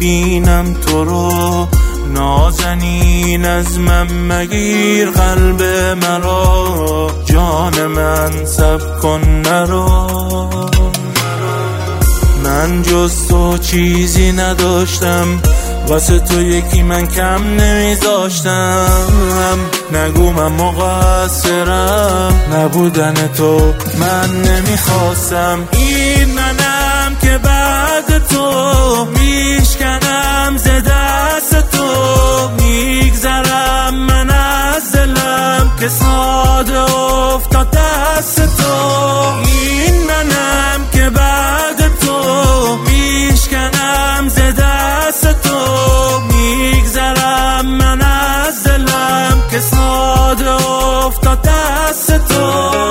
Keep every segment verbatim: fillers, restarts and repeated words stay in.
میبینم تو رو، نازنین از من مگیر قلب مرا، جان من صبر کن نرو. من جز تو چیزی نداشتم، واسه تو یکی من کم نمیذاشتم. نگو من مقصرم، نبودن تو من نمیخواستم. این منم که بعد تو میشکنم ز دست تو، میگذرم من از دلم که ساده افتاد دست تو. این منم که بعد تو میشکنم ز دست تو، میگذرم من از دلم که ساده افتاد دست تو.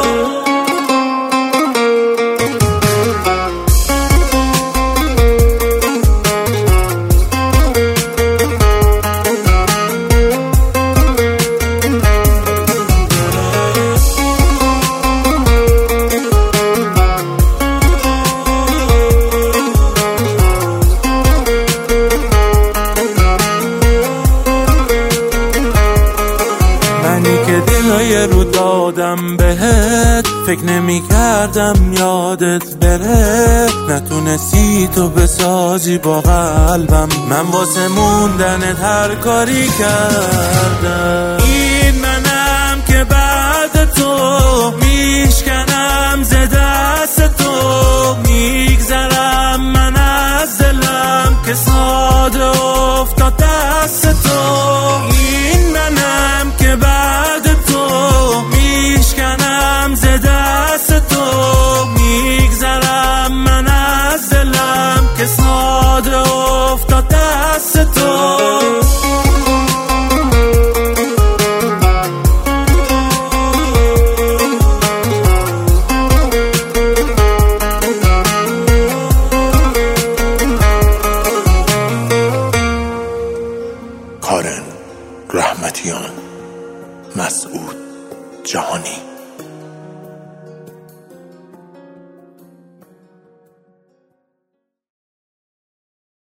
دلای رو دادم بهت، فکر نمی کردم یادت بره. نتونستی تو بسازی با قلبم، من واسه موندنت هر کاری کردم. این منم که بعد تو میشکنم ز دست تو، میگذرم من از دلم که ساده افتاد دست تو. این منم که بعد میشکنم ز دست تو، میگذرم من از دلم که ساده افتاد دست تو. کارن رحمتیان، مسعود جهانی.